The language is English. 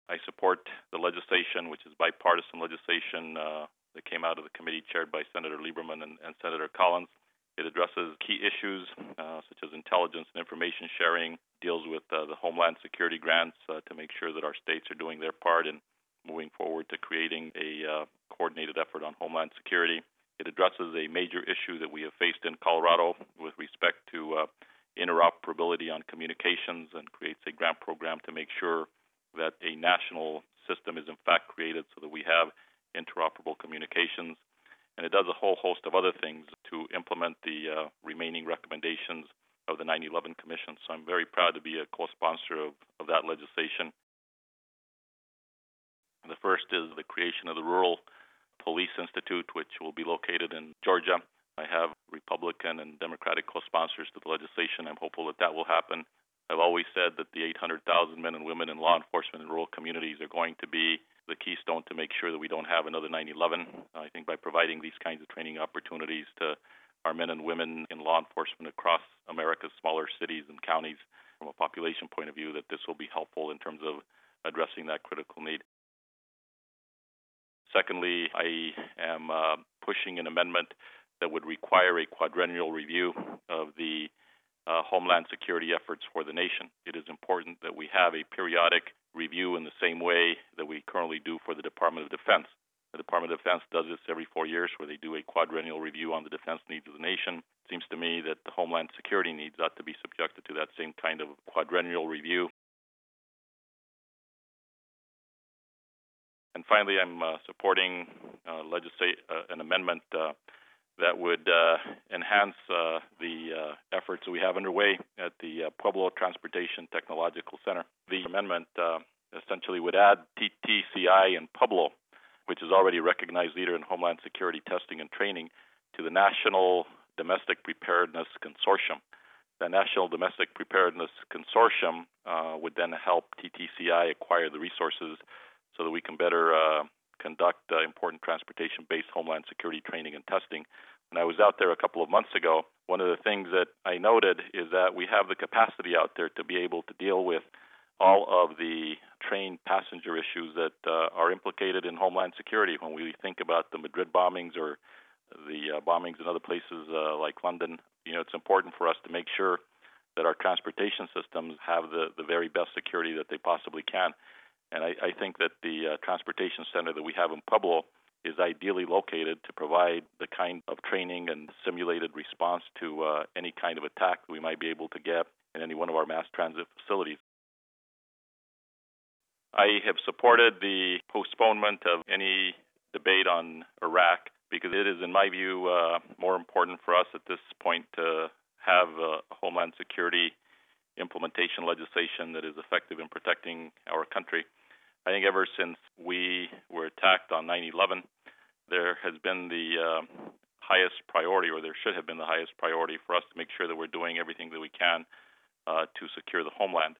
I support the legislation, which is bipartisan legislation that came out of the committee chaired by Senator Lieberman and Senator Collins. It addresses key issues such as intelligence and information sharing, deals with the Homeland Security grants to make sure that our states are doing their part in moving forward to creating a coordinated effort on Homeland Security. It addresses a major issue that we have faced in Colorado with respect to interoperability on communications and creates a grant program to make sure that a national system is in fact created so that we have interoperable communications. And it does a whole host of other things to implement the remaining recommendations of the 9/11 Commission. So I'm very proud to be a co-sponsor of that legislation. And the first is the creation of the Rural Police Institute, which will be located in Georgia. I have Republican and Democratic co-sponsors to the legislation. I'm hopeful that will happen. I've always said that the 800,000 men and women in law enforcement in rural communities are going to be the keystone to make sure that we don't have another 9/11. I think by providing these kinds of training opportunities to our men and women in law enforcement across America's smaller cities and counties from a population point of view, that this will be helpful in terms of addressing that critical need. Secondly, I am pushing an amendment that would require a quadrennial review of the Homeland Security efforts for the nation. It is important that we have a periodic review in the same way that we currently do for the Department of Defense. The Department of Defense does this every 4 years, where they do a quadrennial review on the defense needs of the nation. It seems to me that the Homeland Security needs ought to be subjected to that same kind of quadrennial review. And finally, I'm supporting an amendment that would enhance the efforts that we have underway at the Pueblo Transportation Technological Center. The amendment essentially would add TTCI and Pueblo, which is already a recognized leader in Homeland Security testing and training, to the National Domestic Preparedness Consortium. The National Domestic Preparedness Consortium would then help TTCI acquire the resources so that we can better conduct important transportation-based Homeland Security training and testing. When I was out there a couple of months ago, one of the things that I noted is that we have the capacity out there to be able to deal with all of the trained passenger issues that are implicated in Homeland Security. When we think about the Madrid bombings or the bombings in other places like London, it's important for us to make sure that our transportation systems have the very best security that they possibly can. And I think that the transportation center that we have in Pueblo is ideally located to provide the kind of training and simulated response to any kind of attack that we might be able to get in any one of our mass transit facilities. I have supported the postponement of any debate on Iraq because it is, in my view, more important for us at this point to have Homeland Security implementation legislation that is effective in protecting our country. I think ever since we were attacked on 9/11, there has been the highest priority, or there should have been the highest priority for us to make sure that we're doing everything that we can to secure the homeland.